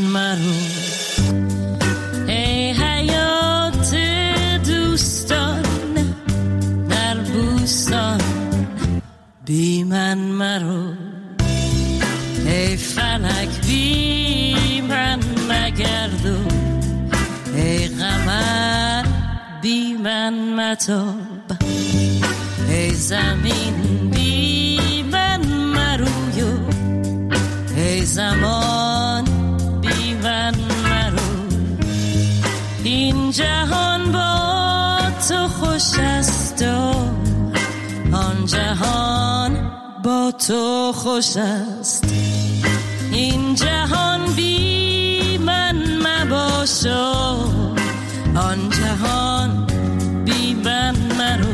مرو ای حیات دوستان در بوستان بی من مرو ای فلک بی من مگردو ای قمر بی من متاب ای زمین بی من مرویو ای زمان بی من مرو این جهان با تو خوش است و آن جهان با تو خوش است این جهان بی من مباش و آن جهان بی من مرو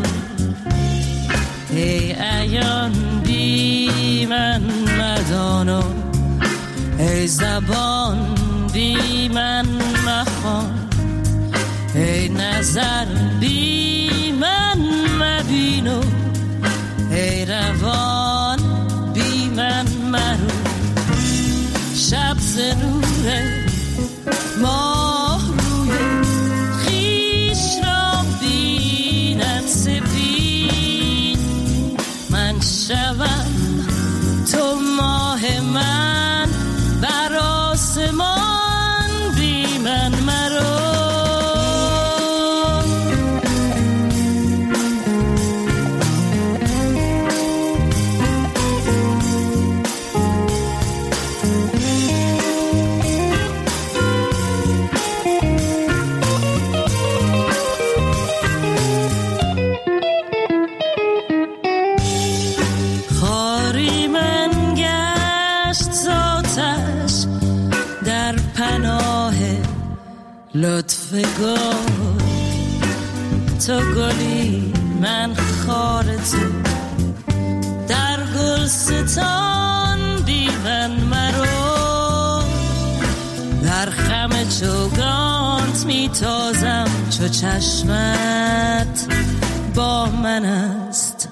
ای عیان بی من مدانو ای زبان بی من مخوان ای نظر بی من مبینو ای روان بی من مرو شب ز نور ماه روی خویش را بیند سپید من شوم تو ماه من بر آسمان بی من مرو لطف گل تو گلی من خار تو در گلستان بی من مرو در خم چوگانت میتازم چو چشمت با من است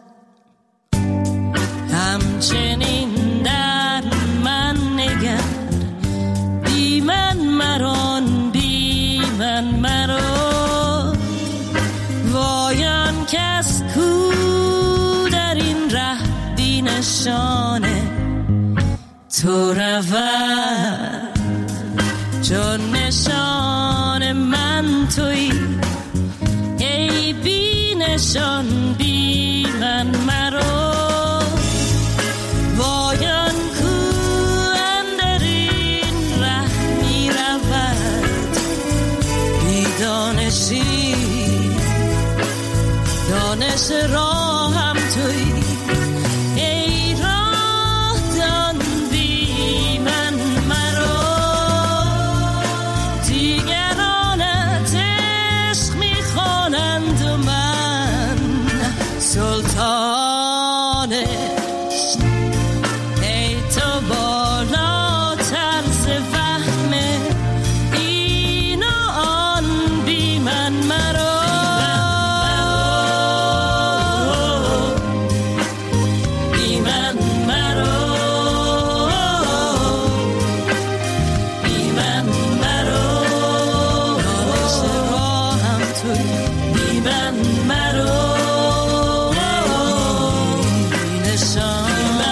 همچنین در من نگر بی من مران من مرو وایان کس کو در این ره بی نشانه تو رود چون نشان من تویی ای بی نشان بی من مرو وایان کو اندر این ره می رود دانشی دانش راهم تویی ای راه دان بی من مرو دیگرانت عشق میخوانند و من سلطان عشق ای تو بالاتر ز فهم این و آن بی من مرو بی من مرو بی من مرو دانش راهم توی بی من مرو بی نشان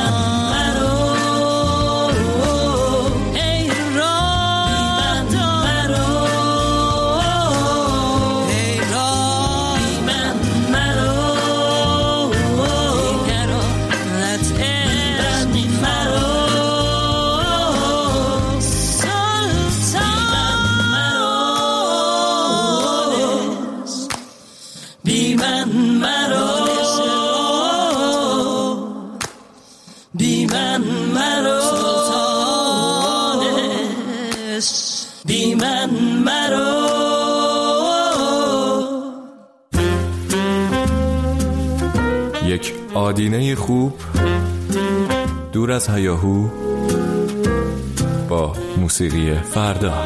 یک آدینه خوب دور از هیاهو با موسیقی فردا.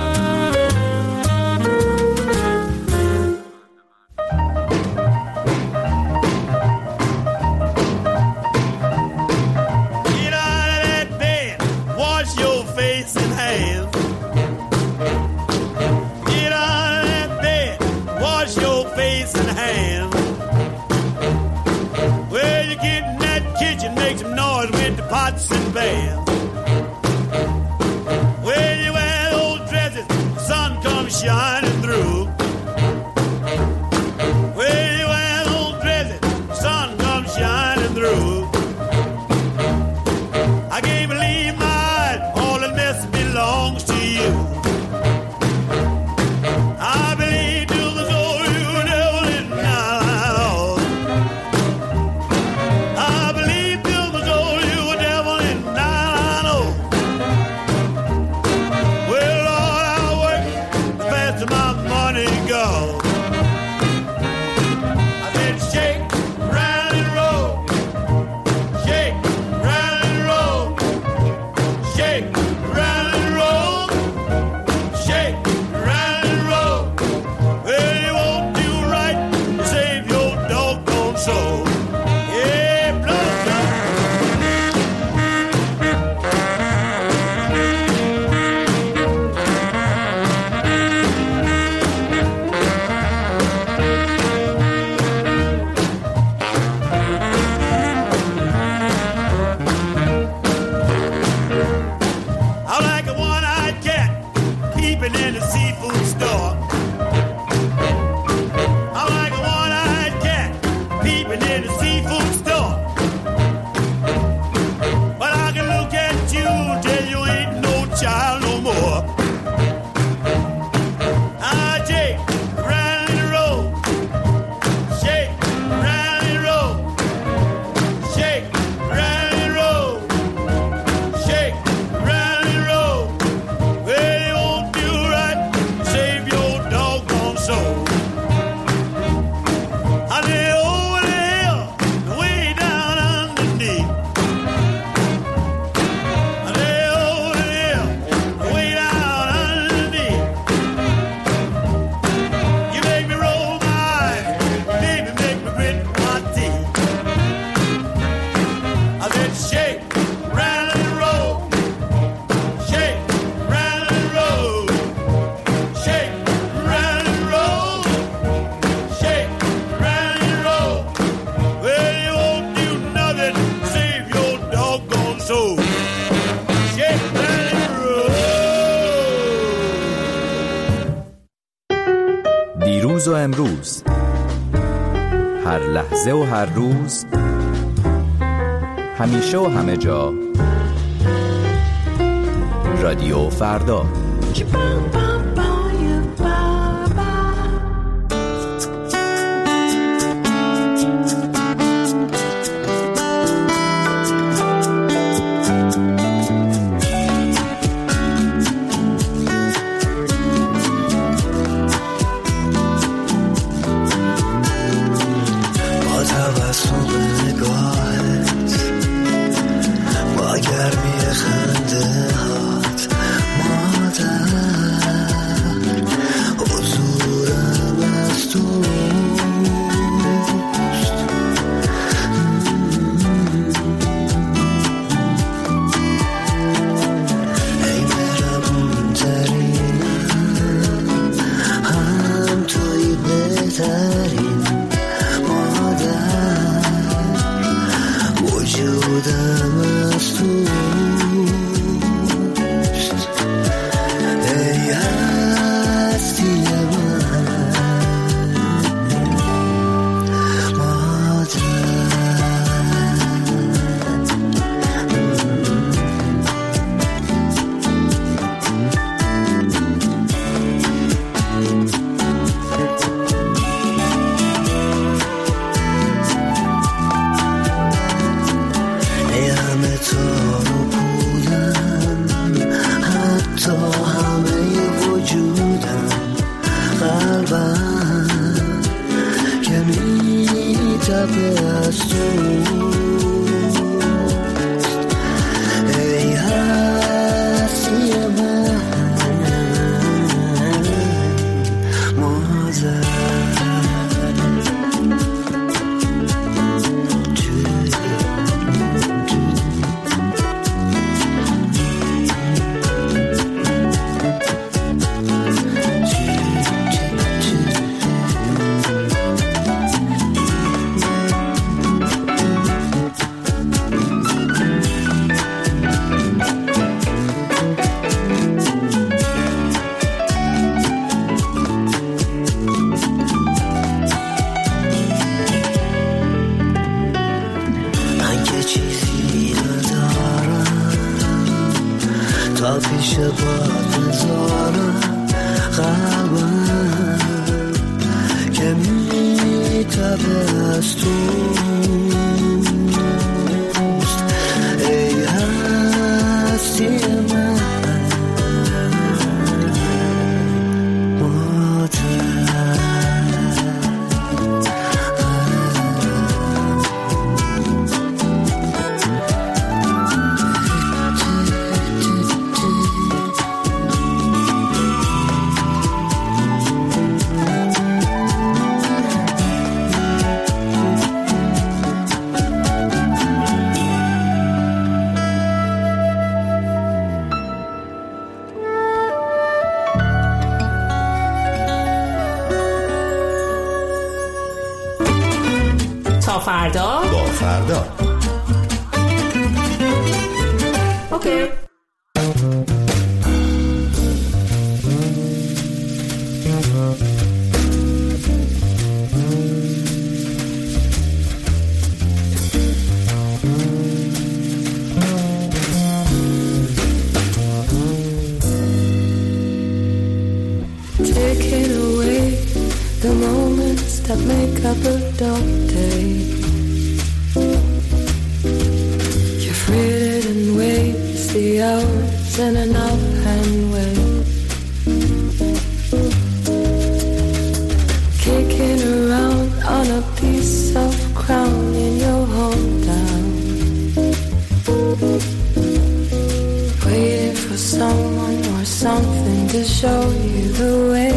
Get out of that bed, wash your face and hands. shining through. Where you at, old Drizzy? Sun comes shining through. I can't believe my eyes, all the mess belongs to you. I believe to the soul you never did not. I believe to the soul you were devil in not. Well, Lord, I work as fast as my money goes. I said, shake, round and roll. Shake, round and roll. Shake, round and roll. Shake, round and roll. Well, you won't do right to save your doggone soul. Yeah, blood, blood. I'm like a one-eyed cat peeping in the seafood store. I'm like a one-eyed cat peeping in the seafood store. But I can look at you till you ain't no child no more. I shake, round and roll. Shake, round and roll. Shake, round and roll. Shake, round and roll. Well, you won't do right, save your doggone soul. I lay over the hill, way down underneath. I lay over the hill, way down underneath. You make me roll my eyes, baby, make me grit my teeth. I said, shake, round and roll. Shake, round and roll. Shake, round and roll. Shake, round and roll. Well, you won't do nothing, save your doggone soul. Shake, round and roll. دیروز و امروز، هر لحظه و هر روز، همیشه و همه جا، رادیو فردا. با تبسم نگاهت، با گرمی خنده هات، مادر حضورم از توست. ای مهربون ترینم، هم توی بهترین مادر، وجودم از توست. ای هستی من، مادر. ای همه تار و پودم، حتی همه وجودم، قلبم که می‌تپه از توست. ای هستی من، مادر. پیش باد بذارم قلبم که میتبه از توست ای هستی من تا فردا با فردا اوکی. Taking away the moments that make up a dark day. You frittered and waste the hours in an offhand way. Kicking around on a piece of crown in your hometown. Waiting for someone or something to show you the way.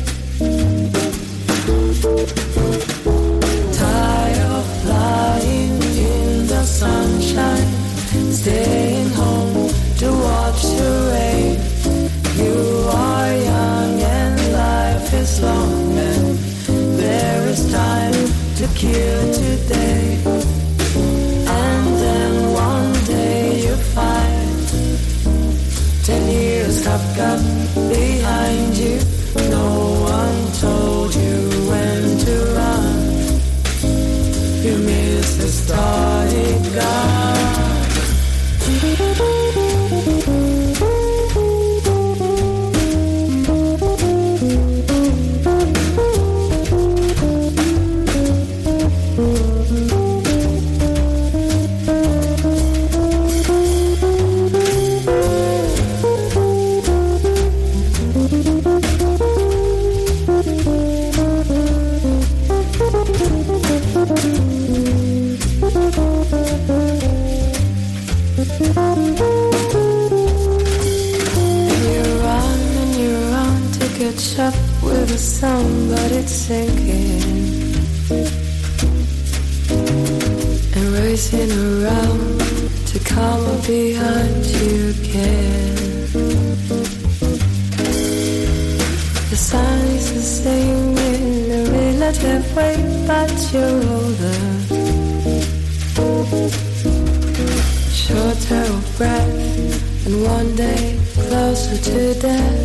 Tired of lying in the sunshine, staying home to watch the rain. You are young and life is long, and there is time to kill today. And then one day you find 10 years have got behind you. No one told you when to run. You missed the starting gun. And you run to catch up with the sun, but it's sinking. And racing around to come up behind you again. The sun is the same in a relative way, but you're older. Shorter of breath, and one day closer to death.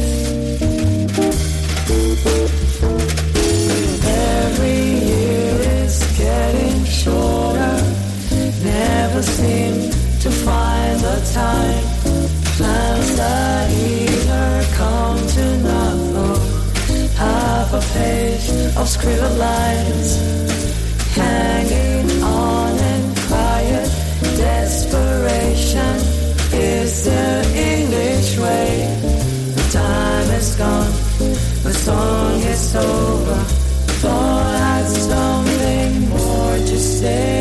Every year is getting shorter. Never seem to find the time. Plans that either come to nothing. Half a page of scribbled lines, hanging on in quiet desperation is the English way. The time is gone, the song is over. Thought I had something more to say.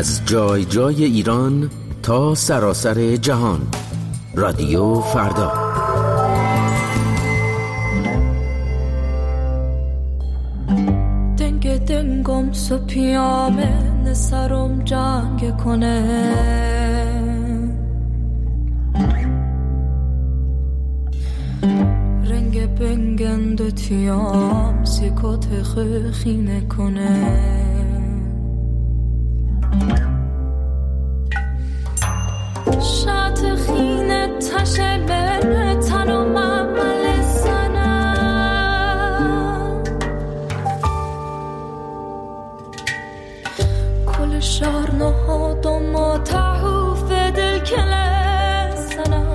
از جای جای ایران تا سراسر جهان. رادیو فردا. دنگم سو پیامه نسرم جنگ کنه رنگ بنگند تیام سیکوت خینه کنه شات خینه تشه بره تنم عمل سنه کل شهر نهادم و تحوف دل کله سنه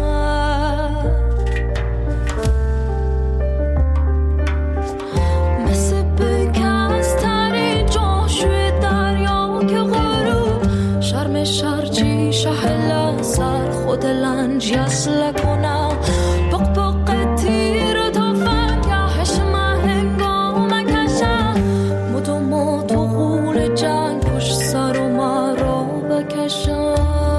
مثل بگستری جاشوی دریا که غروب شرم شرچی شهلا سر خود لنج یسل کنم بق بق تیر تو فنگهش مهنگام کشم مدوم تو غول جنگ پشت سر و مرا بکشم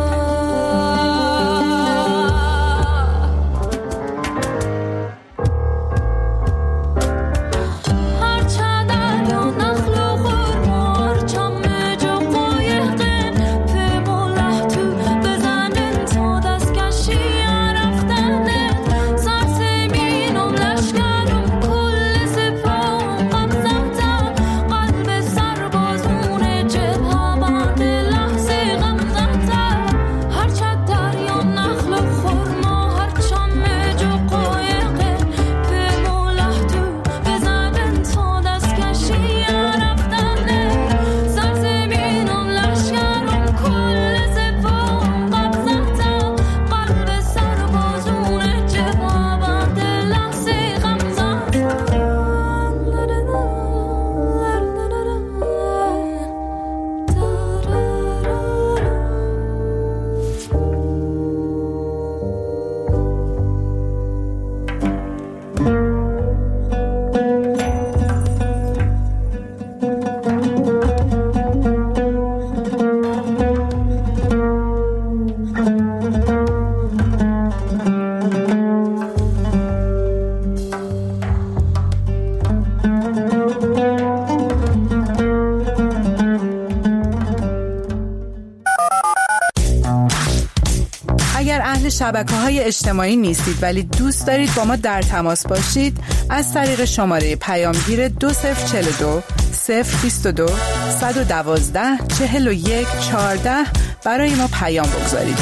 شبکه‌های اجتماعی نیستید ولی دوست دارید با ما در تماس باشید، از طریق شماره پیامگیر 2042 022 112 41 14 برای ما پیام بگذارید.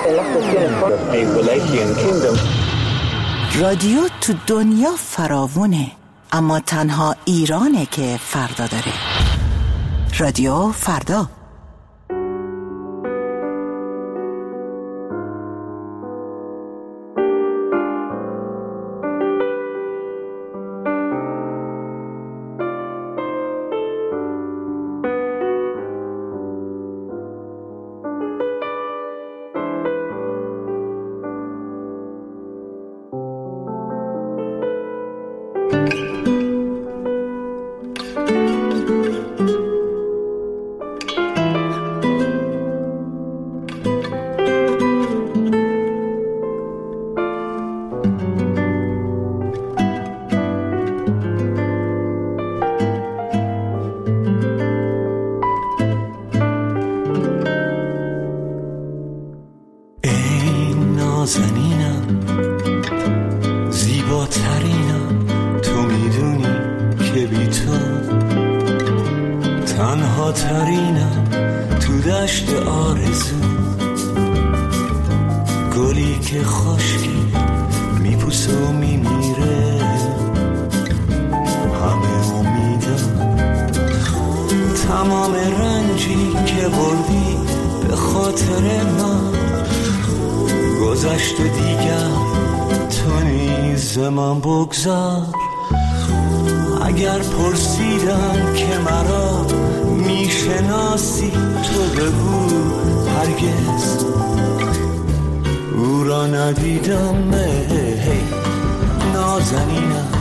رادیو تو دنیا فراوونه، اما تنها ایرانه که فردا داره. رادیو فردا. نازنینم، زیباترینم، تو میدونی که بی تو تنها ترینم تو دشت آرزو، گلی که خشکی میپوسه و میمیره، همه امیدم، تمام رنجی که بردی به خاطر من گذشت و دیگر تو نیز من بگذار. اگر پرسیدم که مرا میشناسی تو بگو هرگز او را ندیدم. هی نازنینم،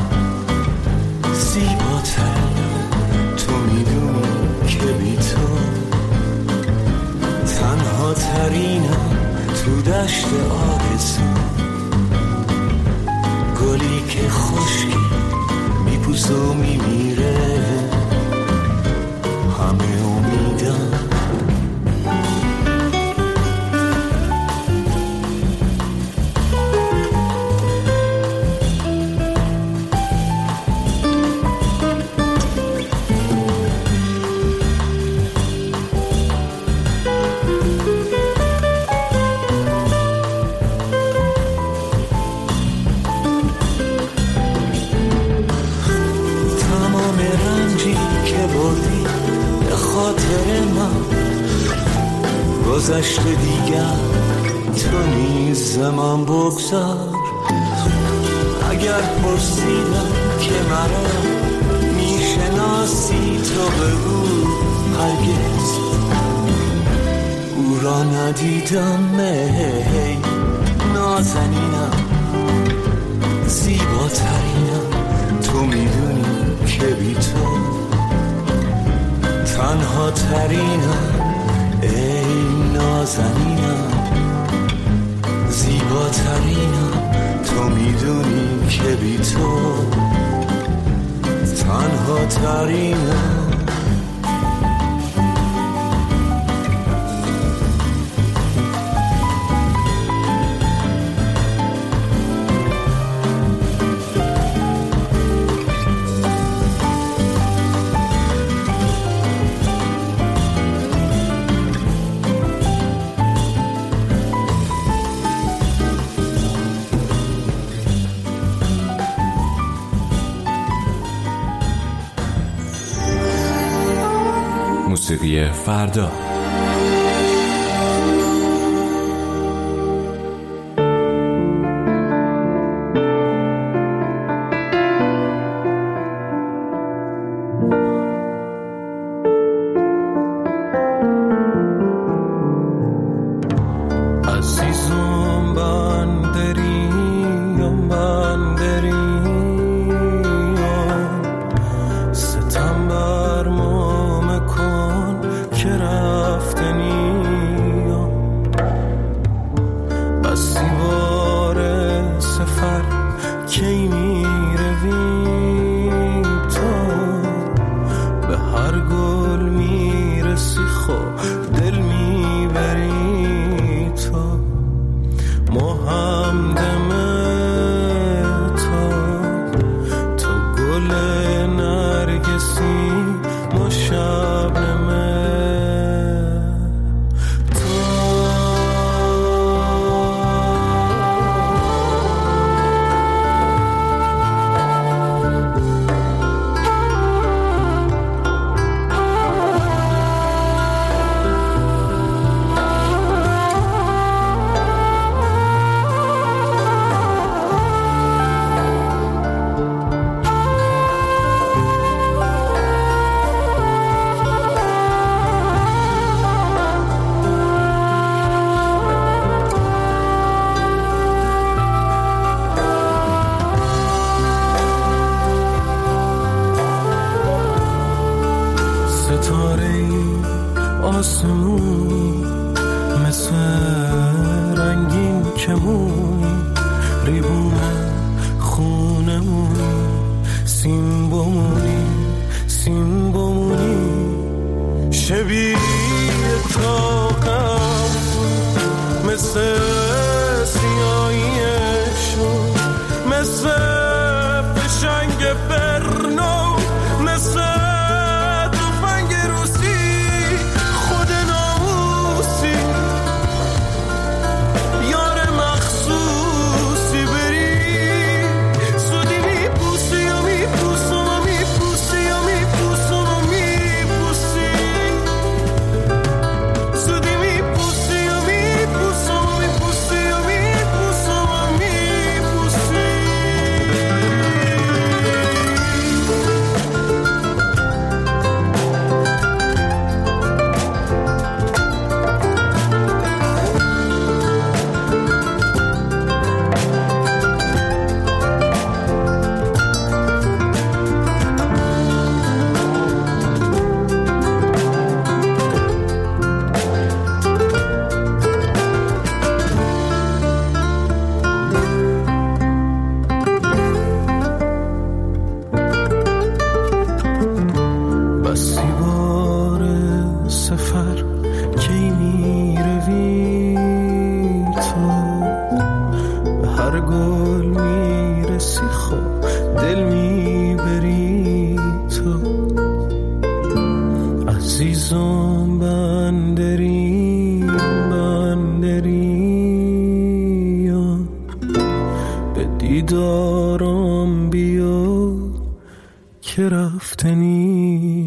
زیباترینم، تو میدونی که بی تو تنها ترینم تو دشت آرزو، گلی که خشکی میپوسه و میمیره، همه امیدم. گذشت دیگر تو نیز من بگذار. اگر پرسیدم که مرا میشناسی تو بگو هرگز او را ندیدم. هی نازنینم، زیباترینم، تو میدونی که بی تو تنها ترینم. ای نازنینم، زیباترینم، تو میدونی که بی تو تنها ترینم. موسیقی فردا. کمونی ریبونه خونمونی سیم بمونی شبیه تاقم مثل سیاهیشون مثل فشنگ برنو مثل تفنگ روسی خود ناموسی یار مخصوصی بری زودی میپوسی یا میپوسم و میپوسی یا میپوسم و میپوسی زودی میپوسی یا میپوسم و میپوسی یا میپوسم و میپوسی بسی بار سفر کی میروی تو به هر گل میرسی خود دل میبری تو عزیزم بندری به دیدارم بیا که رفتنی